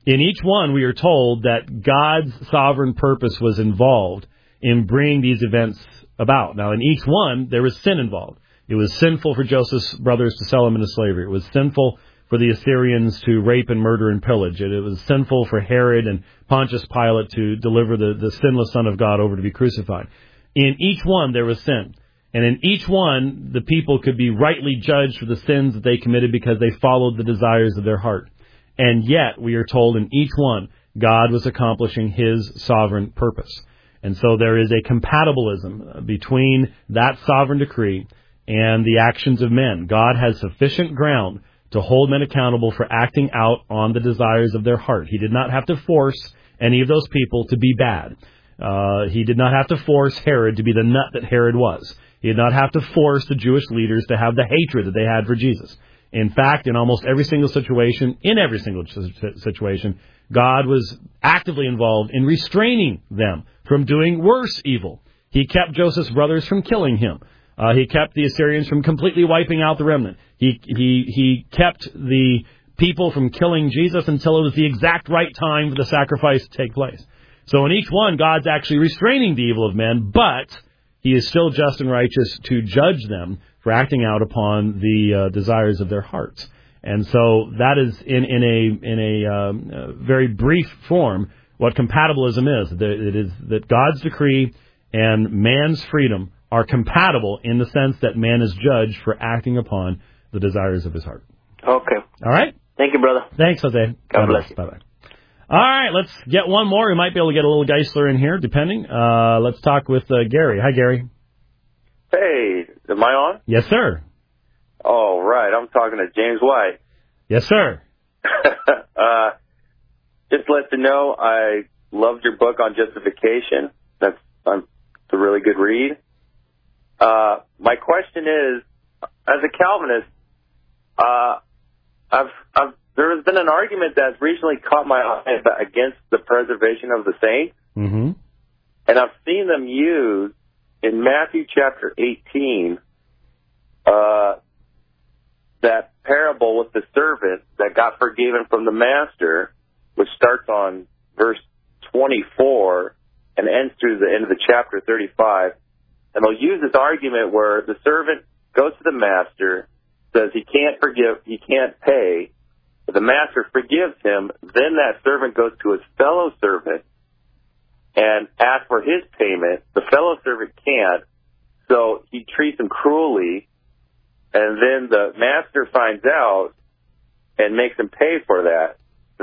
In each one, we are told that God's sovereign purpose was involved in bringing these events about. Now, in each one, there was sin involved. It was sinful for Joseph's brothers to sell him into slavery. It was sinful for the Assyrians to rape and murder and pillage. It, it was sinful for Herod and Pontius Pilate to deliver the, the sinless Son of God over to be crucified. In each one, there was sin. And in each one, the people could be rightly judged for the sins that they committed because they followed the desires of their heart. And yet, we are told in each one, God was accomplishing His sovereign purpose. And so there is a compatibilism between that sovereign decree and the actions of men. God has sufficient ground to hold men accountable for acting out on the desires of their heart. He did not have to force any of those people to be bad. Uh, he did not have to force Herod to be the nut that Herod was. He did not have to force the Jewish leaders to have the hatred that they had for Jesus. In fact, in almost every single situation, in every single situation, God was actively involved in restraining them from doing worse evil. He kept Joseph's brothers from killing him. Uh, he kept the Assyrians from completely wiping out the remnant. He he he kept the people from killing Jesus until it was the exact right time for the sacrifice to take place. So in each one, God's actually restraining the evil of men, but He is still just and righteous to judge them for acting out upon the uh, desires of their hearts. And so that is, in, in a in a um, uh, very brief form, what compatibilism is. It is that God's decree and man's freedom are compatible in the sense that man is judged for acting upon the desires of his heart. Okay. All right? Thank you, brother. Thanks, Jose. God, God bless you. Bye-bye. All right, let's get one more. We might be able to get a little Geisler in here, depending. Uh, let's talk with uh, Gary. Hi, Gary. Hey, am I on? Yes, sir. All right, I'm talking to James White. Yes, sir. uh, just to let you know, I loved your book on justification. That's um, it's a really good read. Uh, my question is, as a Calvinist, uh, I've, I've, there has been an argument that's recently caught my eye against the preservation of the saints, mm-hmm. and I've seen them used in Matthew chapter eighteen, uh, that parable with the servant that got forgiven from the master, which starts on verse twenty-four and ends through the end of the chapter thirty-five. And they'll use this argument where the servant goes to the master, says he can't forgive, he can't pay, but the master forgives him. Then that servant goes to his fellow servant and asks for his payment. The fellow servant can't, so he treats him cruelly. And then the master finds out and makes him pay for that.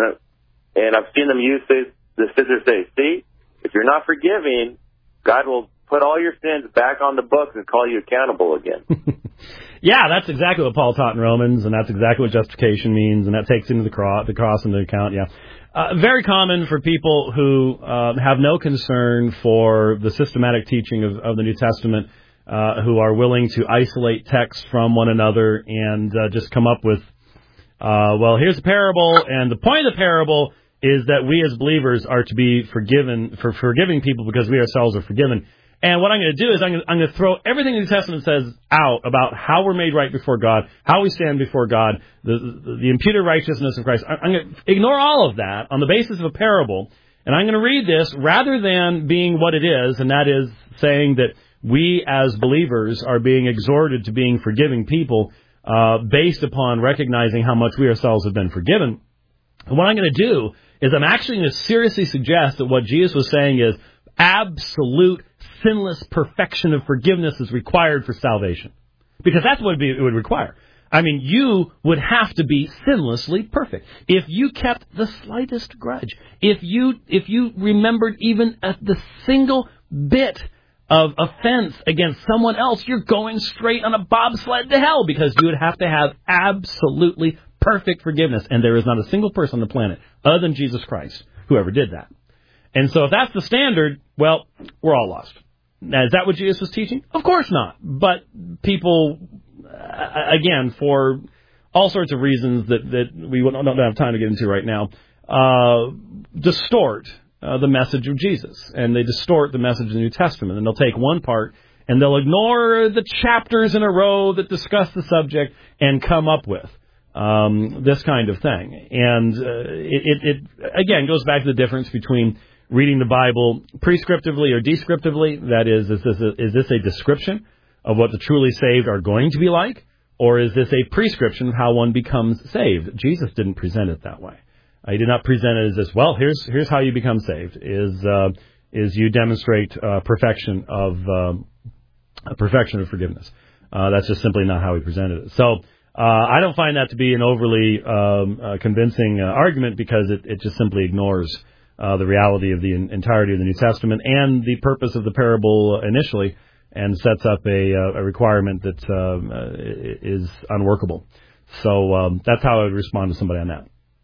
And I've seen them use this, the scissors say, see, if you're not forgiving, God will put all your sins back on the books and call you accountable again. Yeah, that's exactly what Paul taught in Romans, and that's exactly what justification means, and that takes into the cross, the cross into account, yeah. Uh, very common for people who uh, have no concern for the systematic teaching of, of the New Testament, uh, who are willing to isolate texts from one another and uh, just come up with, uh, well, here's a parable, and the point of the parable is that we as believers are to be forgiven, for forgiving people because we ourselves are forgiven. And what I'm going to do is I'm going to, I'm going to throw everything the New Testament says out about how we're made right before God, how we stand before God, the, the, the imputed righteousness of Christ. I'm going to ignore all of that on the basis of a parable, and I'm going to read this rather than being what it is, and that is saying that we as believers are being exhorted to being forgiving people uh, based upon recognizing how much we ourselves have been forgiven. And what I'm going to do is I'm actually going to seriously suggest that what Jesus was saying is absolute sinless perfection of forgiveness is required for salvation. Because that's what it would require. I mean, you would have to be sinlessly perfect. If you kept the slightest grudge, if you if you remembered even a, the single bit of offense against someone else, you're going straight on a bobsled to hell because you would have to have absolutely perfect forgiveness. And there is not a single person on the planet other than Jesus Christ who ever did that. And so if that's the standard, well, we're all lost. Now, is that what Jesus was teaching? Of course not. But people, uh, again, for all sorts of reasons that, that we don't have time to get into right now, uh, distort uh, the message of Jesus. And they distort the message of the New Testament. And they'll take one part and they'll ignore the chapters in a row that discuss the subject and come up with um, this kind of thing. And uh, it, it, it, again, goes back to the difference between reading the Bible prescriptively or descriptively. That is, is this a, is this a description of what the truly saved are going to be like? Or is this a prescription of how one becomes saved? Jesus didn't present it that way. Uh, he did not present it as this, well, here's here's how you become saved, is uh, is you demonstrate uh, perfection of um, perfection of forgiveness. Uh, that's just simply not how he presented it. So uh, I don't find that to be an overly um, uh, convincing uh, argument, because it, it just simply ignores uh, the reality of the entirety of the New Testament and the purpose of the parable initially, and sets up a, a requirement that um, uh, is unworkable. So um, that's how I would respond to somebody on that.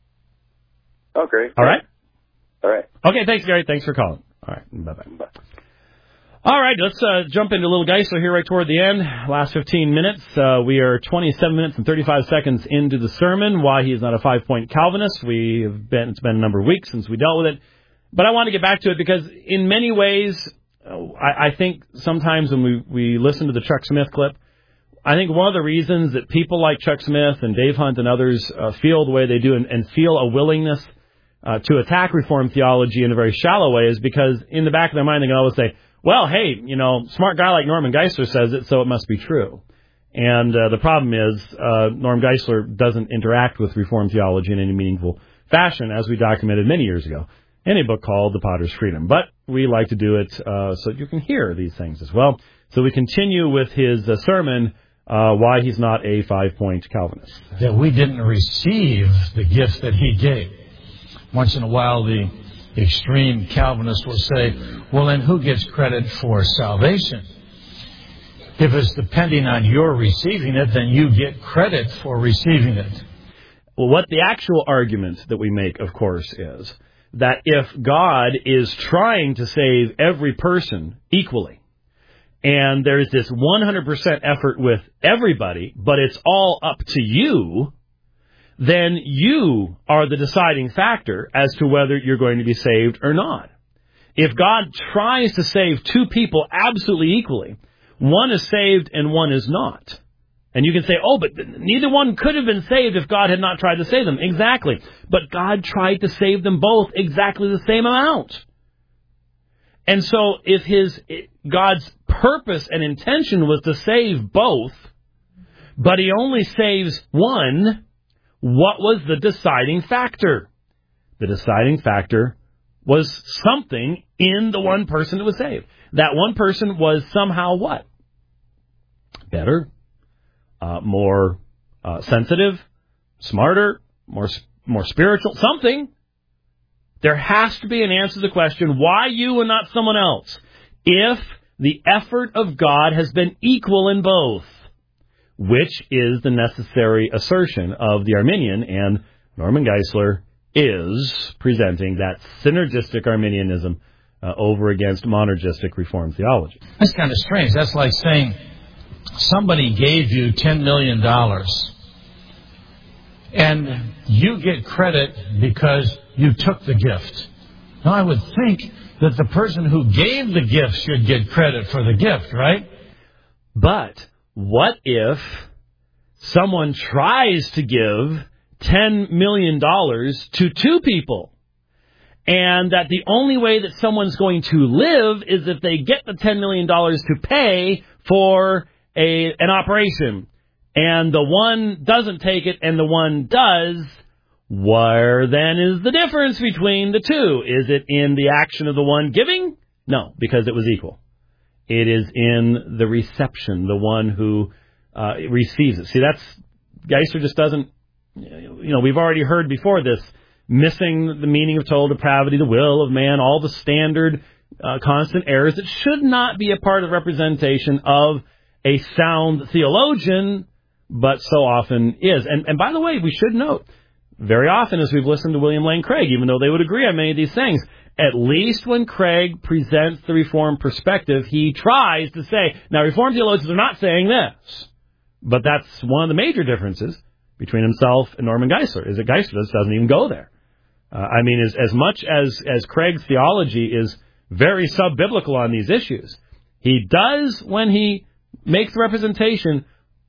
Oh, great. All right? All right. Okay, thanks, Gary. Thanks for calling. All right, bye-bye. Bye. All right, let's uh, jump into Little Geisler here right toward the end. Last fifteen minutes. Uh, we are twenty-seven minutes and thirty-five seconds into the sermon, Why He is Not a Five-Point Calvinist. We have been, it's been a number of weeks since we dealt with it. But I want to get back to it because in many ways, I, I think sometimes when we, we listen to the Chuck Smith clip, I think one of the reasons that people like Chuck Smith and Dave Hunt and others uh, feel the way they do and, and feel a willingness uh, to attack Reformed theology in a very shallow way is because in the back of their mind they can always say, well, hey, you know, smart guy like Norman Geisler says it, so it must be true. And uh, the problem is uh, Norm Geisler doesn't interact with Reformed theology in any meaningful fashion, as we documented many years ago in a book called The Potter's Freedom. But we like to do it uh, so you can hear these things as well. So we continue with his uh, sermon, uh, Why He's Not a Five-Point Calvinist. That we didn't receive the gift that he gave. Once in a while, the extreme Calvinists will say, well, then who gets credit for salvation? If it's depending on your receiving it, then you get credit for receiving it. Well, what the actual argument that we make, of course, is that if God is trying to save every person equally, and there's this one hundred percent effort with everybody, but it's all up to you, then you are the deciding factor as to whether you're going to be saved or not. If God tries to save two people absolutely equally, one is saved and one is not. And you can say, oh, but neither one could have been saved if God had not tried to save them. Exactly. But God tried to save them both exactly the same amount. And so if his God's purpose and intention was to save both, but he only saves one, what was the deciding factor? The deciding factor was something in the one person that was saved. That one person was somehow what? Better, uh, more uh, sensitive, smarter, more more spiritual, something. There has to be an answer to the question, why you and not someone else? If the effort of God has been equal in both, which is the necessary assertion of the Arminian, and Norman Geisler is presenting that synergistic Arminianism uh, over against monergistic Reformed theology. That's kind of strange. That's like saying somebody gave you ten million dollars and you get credit because you took the gift. Now, I would think that the person who gave the gift should get credit for the gift, right? But what if someone tries to give ten million dollars to two people, and that the only way that someone's going to live is if they get the ten million dollars to pay for a an operation, and the one doesn't take it and the one does? Where then is the difference between the two? Is it in the action of the one giving? No, because it was equal. It is in the reception, the one who uh, receives it. See, that's, Geisler just doesn't, you know, we've already heard before this, missing the meaning of total depravity, the will of man, all the standard uh, constant errors that should not be a part of representation of a sound theologian, but so often is. And, and by the way, we should note, very often as we've listened to William Lane Craig, even though they would agree on many of these things, at least when Craig presents the Reformed perspective, he tries to say, now Reformed theologians are not saying this, but that's one of the major differences between himself and Norman Geisler, is that Geisler just doesn't even go there. Uh, I mean, as, as much as, as Craig's theology is very sub-biblical on these issues, he does, when he makes the representation,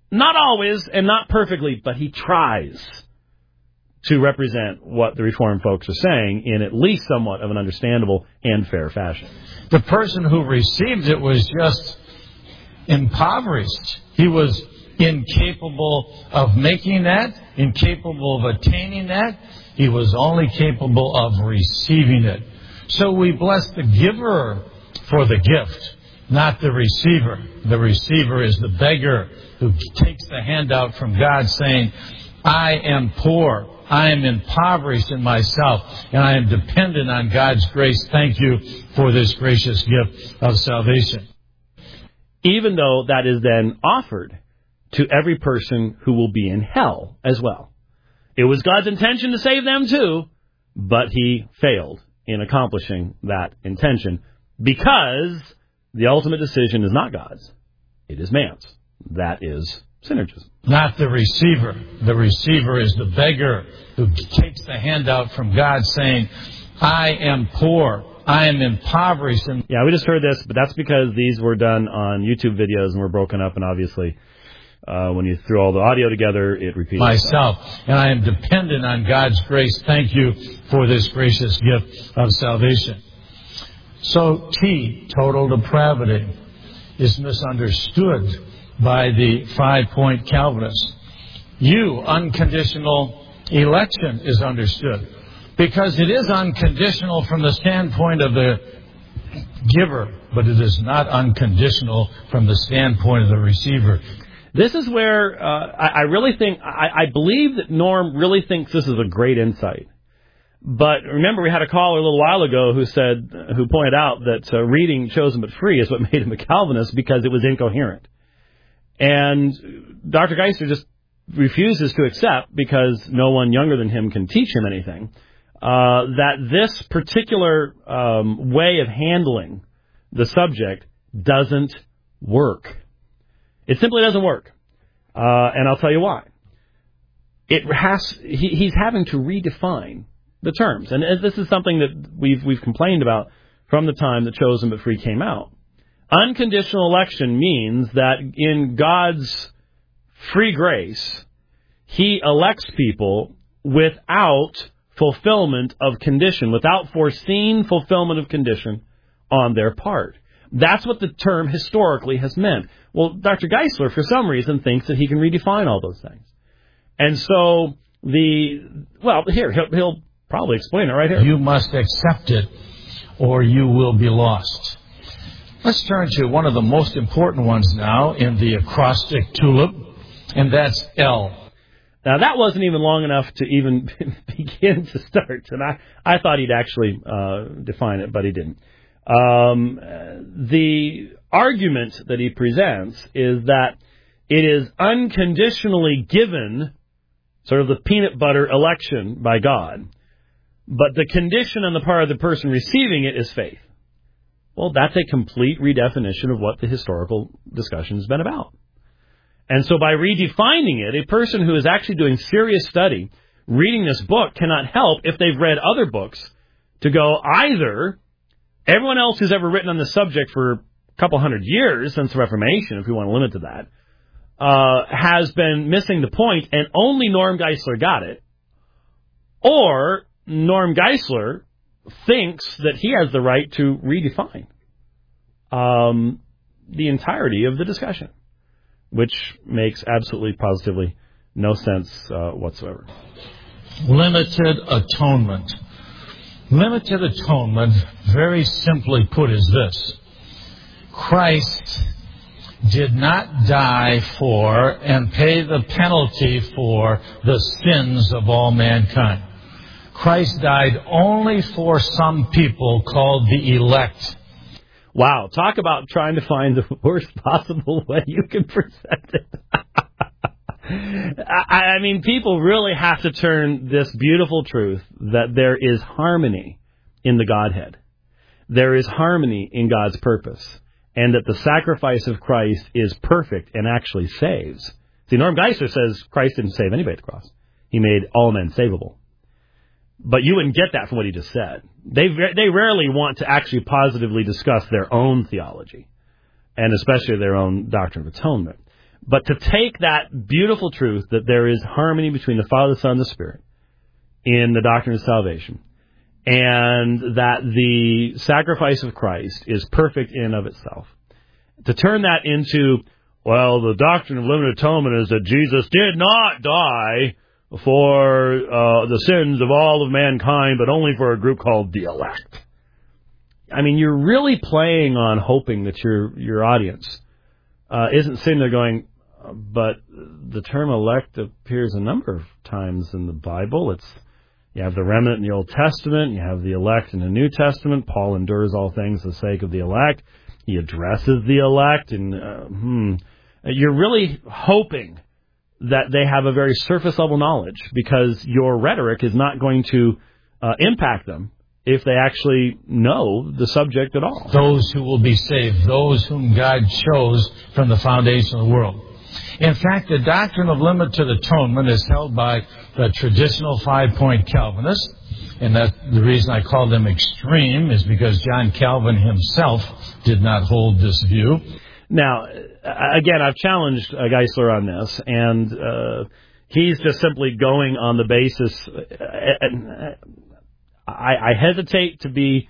Not always and not perfectly, but he tries to represent what the Reformed folks are saying in at least somewhat of an understandable and fair fashion. The person who received it was just impoverished. He was incapable of making that, incapable of attaining that. He was only capable of receiving it. So we bless the giver for the gift, not the receiver. The receiver is the beggar who takes the handout from God saying, I am poor, I am impoverished in myself, and I am dependent on God's grace. Thank you for this gracious gift of salvation. Even though that is then offered to every person who will be in hell as well. It was God's intention to save them too, but he failed in accomplishing that intention because the ultimate decision is not God's. It is man's. That is synergism. Not the receiver. The receiver is the beggar who takes the handout from God saying, I am poor, I am impoverished. And yeah, we just heard this, but that's because these were done on YouTube videos and were broken up, and obviously uh, when you threw all the audio together, it repeats myself, itself. And I am dependent on God's grace. Thank you for this gracious gift of salvation. So T, total depravity, is misunderstood by the five-point Calvinists. U, unconditional election, is understood because it is unconditional from the standpoint of the giver, but it is not unconditional from the standpoint of the receiver. This is where uh, I, I really think, I, I believe that Norm really thinks this is a great insight. But remember, we had a caller a little while ago who said, who pointed out that uh, reading Chosen but Free is what made him a Calvinist because it was incoherent. And Doctor Geisler just refuses to accept, because no one younger than him can teach him anything, uh, that this particular um, way of handling the subject doesn't work. It simply doesn't work. Uh, and I'll tell you why. It has, he, he's having to redefine the terms. And as this is something that we've we've complained about from the time that Chosen but Free came out. Unconditional election means that in God's free grace, he elects people without fulfillment of condition, without foreseen fulfillment of condition on their part. That's what the term historically has meant. Well, Doctor Geisler, for some reason, thinks that he can redefine all those things. And so the, well, here, he'll, he'll probably explain it right here. You must accept it or you will be lost. Let's turn to one of the most important ones now in the acrostic tulip, and that's L. Now, that wasn't even long enough to even begin to start, and I, I thought he'd actually uh, define it, but he didn't. Um, the argument that he presents is that it is unconditionally given, sort of the peanut butter election by God, but the condition on the part of the person receiving it is faith. Well, that's a complete redefinition of what the historical discussion has been about. And so by redefining it, a person who is actually doing serious study, reading this book, cannot help, if they've read other books, to go either everyone else who's ever written on the subject for a couple hundred years since the Reformation, if we want to limit to that, uh, has been missing the point, and only Norm Geisler got it. Or Norm Geisler thinks that he has the right to redefine um, the entirety of the discussion, which makes absolutely, positively no sense uh, whatsoever. Limited atonement. Limited atonement, very simply put, is this. Christ did not die for and pay the penalty for the sins of all mankind. Christ died only for some people called the elect. Wow, talk about trying to find the worst possible way you can present it. I, I mean, people really have to turn this beautiful truth that there is harmony in the Godhead. There is harmony in God's purpose, and that the sacrifice of Christ is perfect and actually saves. See, Norm Geisler says Christ didn't save anybody at the cross. He made all men savable. But you wouldn't get that from what he just said. They they rarely want to actually positively discuss their own theology, and especially their own doctrine of atonement. But to take that beautiful truth that there is harmony between the Father, the Son, and the Spirit in the doctrine of salvation, and that the sacrifice of Christ is perfect in and of itself, to turn that into, well, the doctrine of limited atonement is that Jesus did not die for uh, the sins of all of mankind, but only for a group called the elect. I mean, you're really playing on hoping that your your audience uh, isn't sitting there going, but the term elect appears a number of times in the Bible. It's you have the remnant in the Old Testament, you have the elect in the New Testament. Paul endures all things for the sake of the elect. He addresses the elect, and uh, hmm, you're really hoping that they have a very surface-level knowledge, because your rhetoric is not going to uh, impact them if they actually know the subject at all. Those who will be saved, those whom God chose from the foundation of the world. In fact, the doctrine of limited atonement is held by the traditional five-point Calvinists, and that the reason I call them extreme is because John Calvin himself did not hold this view. Now, again, I've challenged uh, Geisler on this, and uh, he's just simply going on the basis. Uh, I, I hesitate to be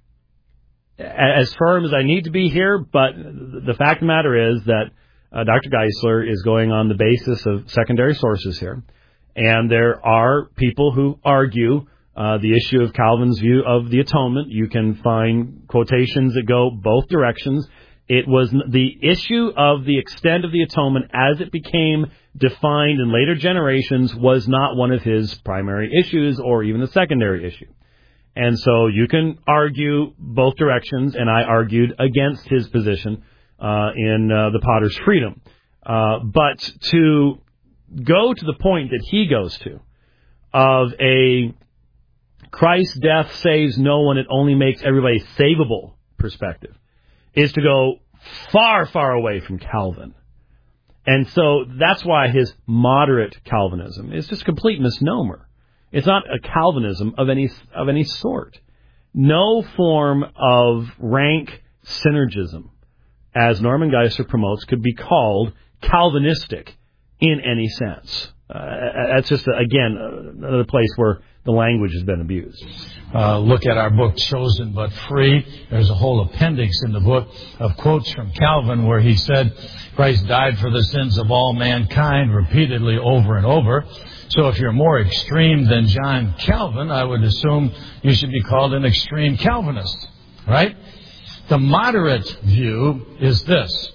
as firm as I need to be here, but the fact of the matter is that uh, Doctor Geisler is going on the basis of secondary sources here, and there are people who argue uh, the issue of Calvin's view of the atonement. You can find quotations that go both directions. It was the issue of the extent of the atonement as it became defined in later generations was not one of his primary issues or even a secondary issue. And so you can argue both directions, and I argued against his position uh, in uh, the Potter's Freedom. Uh, but to go to the point that he goes to of a Christ's death saves no one, it only makes everybody savable perspective, is to go far, far away from Calvin. And so that's why his moderate Calvinism is just a complete misnomer. It's not a Calvinism of any of any sort. No form of rank synergism, as Norman Geisler promotes, could be called Calvinistic in any sense. Uh, that's just, again, another place where the language has been abused. Uh, look at our book, Chosen But Free. There's a whole appendix in the book of quotes from Calvin where he said, Christ died for the sins of all mankind repeatedly over and over. So if you're more extreme than John Calvin, I would assume you should be called an extreme Calvinist, right? The moderate view is this.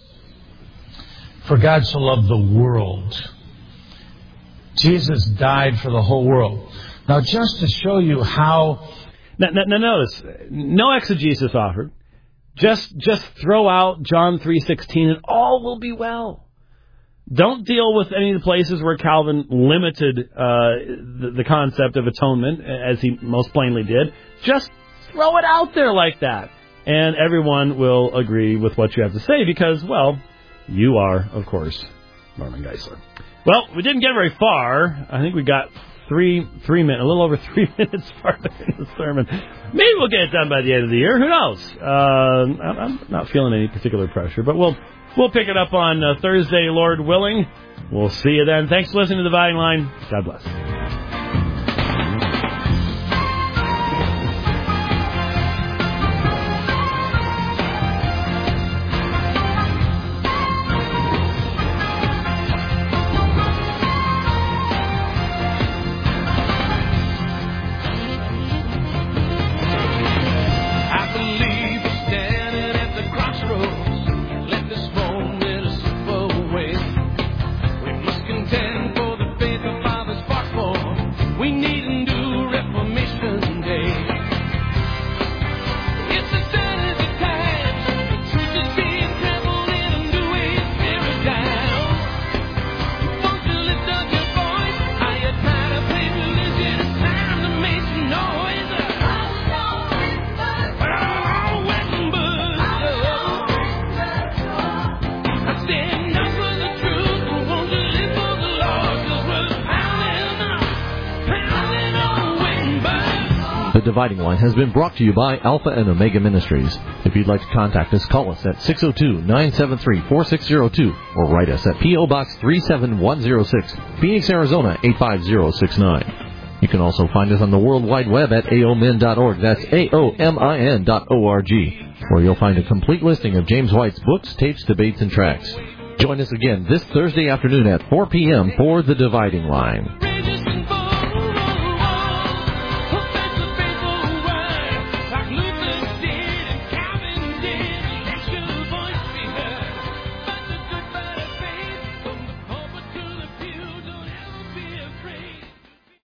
For God so loved the world. Jesus died for the whole world. Now, just to show you how... Now, now notice, no exegesis offered. Just just throw out John three sixteen and all will be well. Don't deal with any of the places where Calvin limited uh, the, the concept of atonement, as he most plainly did. Just throw it out there like that. And everyone will agree with what you have to say because, well, you are, of course, Norman Geisler. Well, we didn't get very far. I think we got three, three minutes, a little over three minutes farther in the sermon. Maybe we'll get it done by the end of the year. Who knows? Uh, I'm not feeling any particular pressure, but we'll we'll pick it up on uh, Thursday, Lord willing. We'll see you then. Thanks for listening to The Dividing Line. God bless. Contend for the faith of fathers fought for. The Dividing Line has been brought to you by Alpha and Omega Ministries. If you'd like to contact us, call us at six oh two, nine seven three, four six oh two or write us at P O. Box three seven one oh six, Phoenix, Arizona eight five zero six nine. You can also find us on the World Wide Web at A O M I N dot org. That's A O M I N dot O R G, where you'll find a complete listing of James White's books, tapes, debates, and tracts. Join us again this Thursday afternoon at four p.m. for The Dividing Line.